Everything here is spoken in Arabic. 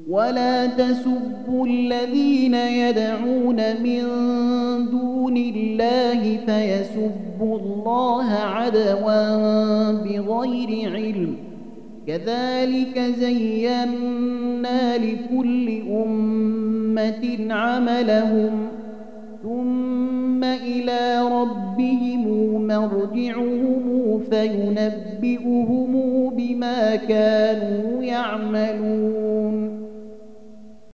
ولا تسبوا الذين يدعون من دون الله فيسبوا الله عدوا بغير علم، كذلك زينا لكل أمة عملهم ثم إلى ربهم مرجعهم فينبئهم بما كانوا يعملون.